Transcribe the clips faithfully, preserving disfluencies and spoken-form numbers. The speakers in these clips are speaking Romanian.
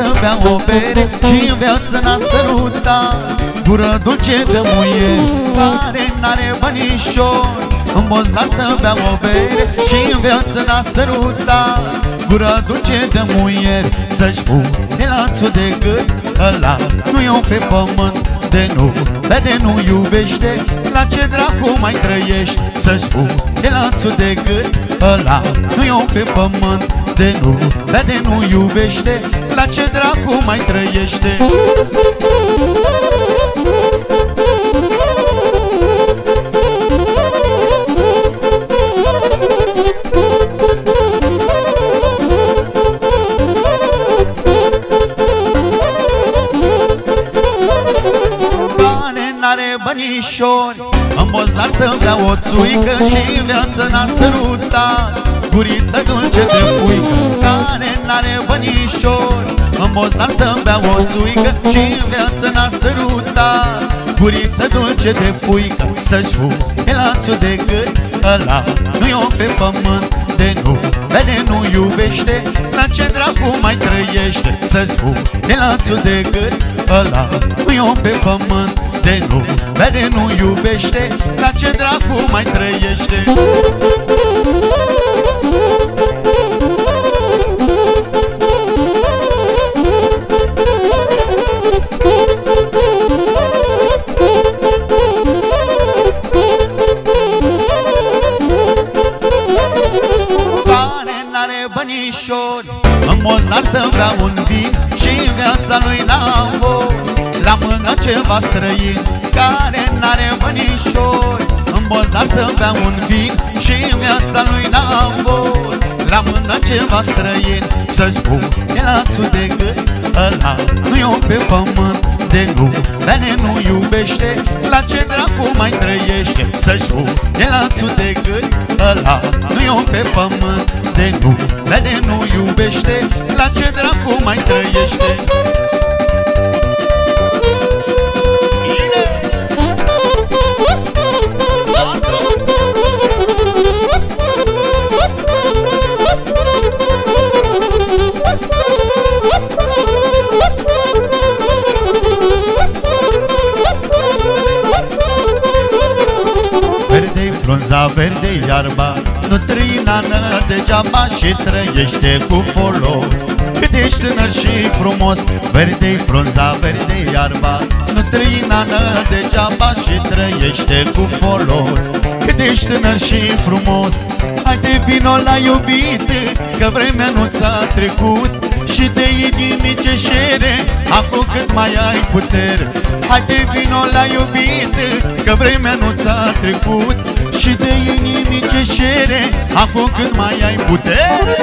să bea o bere și în viață n-a sărutat. Gură dulce de muier care n-are bănișori, în Bostan să bea o bere și în viață n-a sărutat. Gură dulce de muier să-și pune lațul de gât, ăla nu-i om pe pământ, de nu vede, nu iubește, la ce dracu mai trăiești? Să-și pune lațul de gât, ăla nu-i om pe pământ, de nu vede, nu iubește, la ce dracu mai trăiește? N-are bănișori, în Bostan să bea o țuică și în viață n-a sărutat. Guriță dulce de puică care n-are bănișori, în Bostan să bea o țuică și în viață n-a sărutat. Guriță dulce de puică să-și pune lațul de gât, ăla nu-i om pe pământ, de nu vede, nu iubește, la ce dracu mai trăiește? Să-ți pune lațul de gât, ăla nu-i om pe pământ, de nu vede, nu iubește, la ce dracu mai trăiește? Care n-are bănișori, în Bostan să bea un vin și în viața lui n-a avut la mână ceva străin. Care n-are bănișori, în Bostan să bea un vin și în viața lui n-a avut la mână ceva străin. Să-și pune lațul de gât, ăla nu-i om pe pământ, de nu vede, nu iubește, la ce dracu mai trăiește? Să-și pune lațul de gât, ăla nu-i om pe pământ, de nu vede, nu iubește, la ce dracu mai trăiește? Frunza verde iarba, nu trăinană degeaba și trăiește cu folos. Cât ești tânăr și frumos, verde-i frunza, verde iarba, nu trăinană degeaba și trăiește cu folos. Cât ești tânăr și frumos, haide vino la iubite, că vremea nu ți-a trecut și de inimii ce șere, acum cât mai ai putere. Haide vino la iubite, că vremea nu ți-a trecut și de inimii ce șere, acum cât mai ai putere.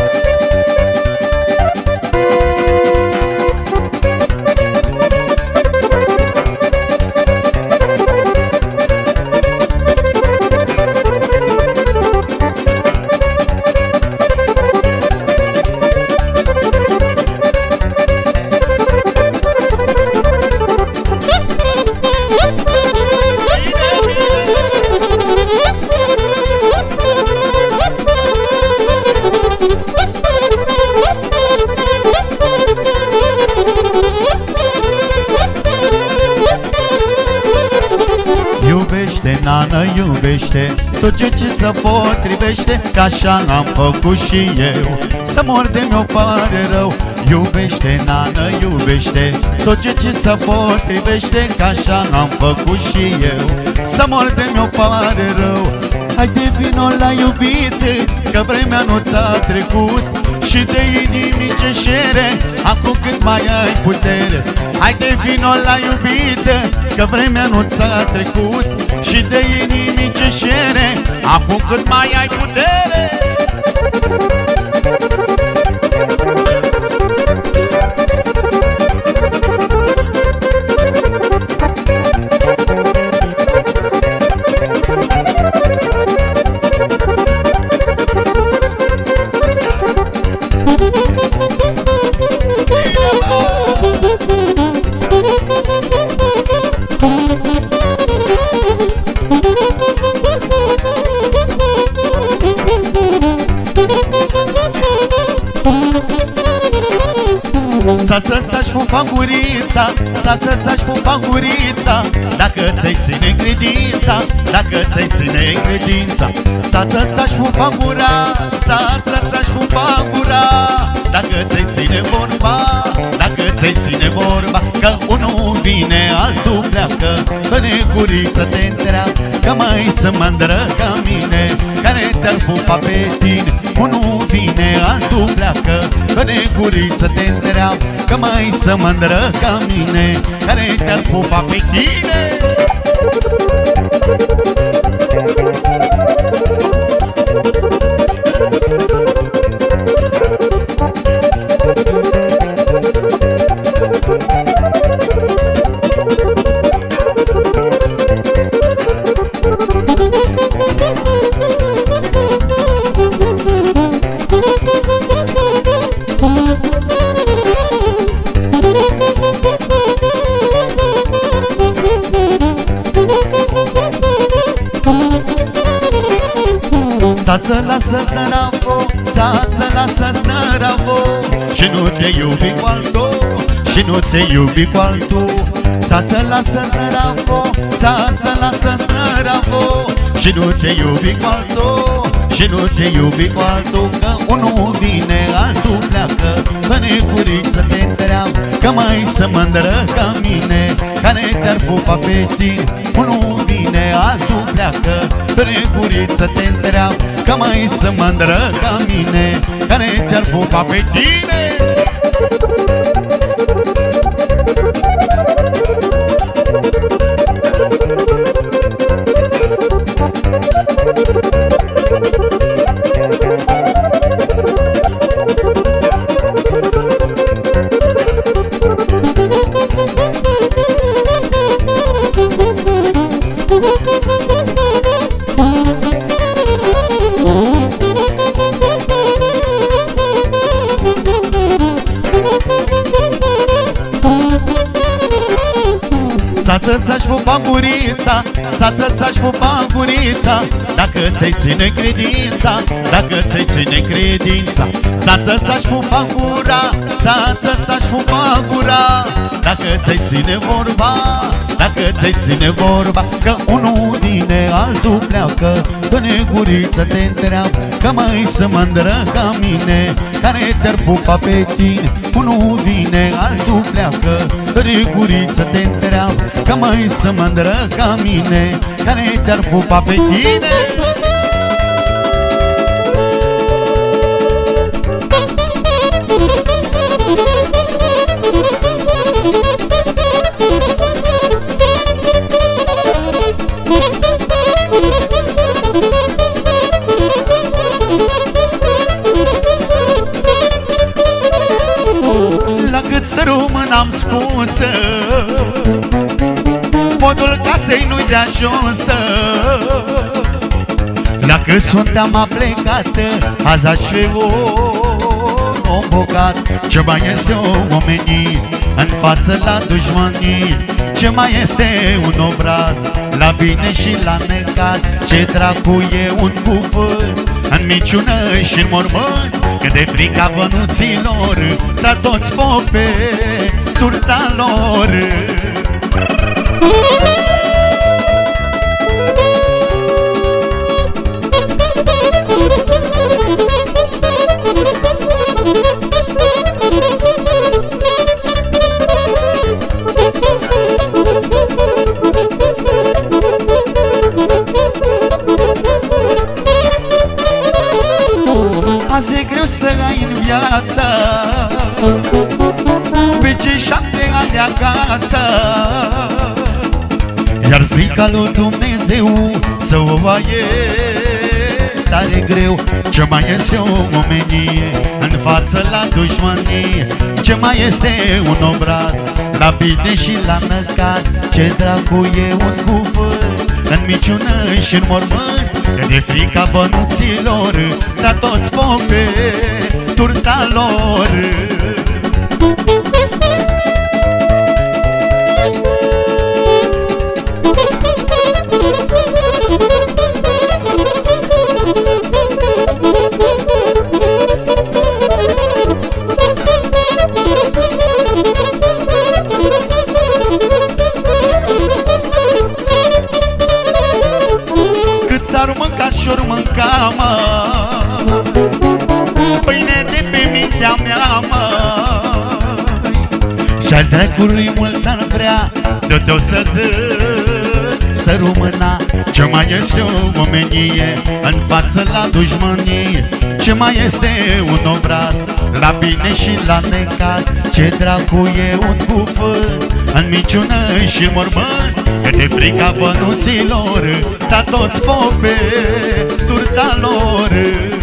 Iubește, nană, iubește tot ce ți se potrivește, că așa am făcut și eu, să mor de mi-o pare rău. Iubește, nană, iubește tot ce ți se potrivește, că așa am făcut și eu, să mor de mi-o pare rău. Haide vino la iubite, că vremea nu ți-a trecut și de inimii ce șere, acum cât mai ai putere. Haide vino la iubite, că vremea nu ți-a trecut și de inimii ce șere, acum cât mai ai putere. Ța-ța-ța-și pupa gurița, ța-ța-ța-și pupa gurița, dacă ți-ai ține credința, dacă ți-ai ține credința. Ța-ța-ța-și pupa gura, ța-ța-ța-și pupa gura, dacă ți-ai ține vorba, dacă ți-ai ține vorba. Că unul vine, altul pleacă, că neguriță te întreabă, că mai să mândră ca mine, care te-ar pupa pe tine. Unul vine, altul pleacă, că neguriță te întreabă, că mai să mândră ca mine, care te-ar pupa pe tine. Ța-ță lasă snăravo, ța-ță lasă snăravo, și nu te iubi cu altul, și nu te iubi cu altul. Ța-ță lasă snăravo, ța-ță lasă snăravo, și nu te iubi cu altul, și nu te iubi cu altul. Că unul vine, altul pleacă, că neguriță te întreabă, că mai să mândră ca mine, care te-ar pupa pe tine. Unul vine, altul pleacă, că neguriță te întreabă, că mai să mândră ca mine, care te-ar pupa pe tine. Ța-ța-ța-și pupa gurița, ța-ța-ța-și pupa gurița, dacă ți-ai ține credința, dacă ți-ai ține credința. Ța-ța-ța-și pupa gura, ța-ța-ța-și pupa gura, dacă ți-ai ține vorba, dacă ți-ai ține vorba. Că unul vine, altul pleacă, că neguriță te întreabă, că mai să mândră ca mine, care te-ar pupa pe tine. Unul vine, altul pleacă, că neguriță te întreabă, că mai să mândră ca mine, care te-ar pupa pe tine. La cât să rămân am spus, modul casei nu-i de ajunsă. Dacă suntem a plecat, azi aș fi om bogat. Ce mai este o omenie în față la dușmanii? Ce mai este un obraz la bine și la necaz? Ce dracu e un cuvânt în miciună și în mormânt? Că de frica bănuților da toți foc pe turta lor. Azi e greu să ai în viață pe cei șapte ani de acasă, iar frica lui Dumnezeu să o ai tare greu. Ce mai este o omenie în față la dușmanie? Ce mai este un obraz la bine și la năcaz? Ce dracu e un cuvânt în miciună și în mormânt? Că de frica bănuților da toți foc pe turta lor. Și-al drecului mulți ar vrea tot o să zic să rumâna. Ce mai este o omenie în față la dușmănie? Ce mai este un obraz la bine și la necaz? Ce dracu e un cuvânt în minciună și mormânt? Că de frica bănuților da toți foc pe turta lor.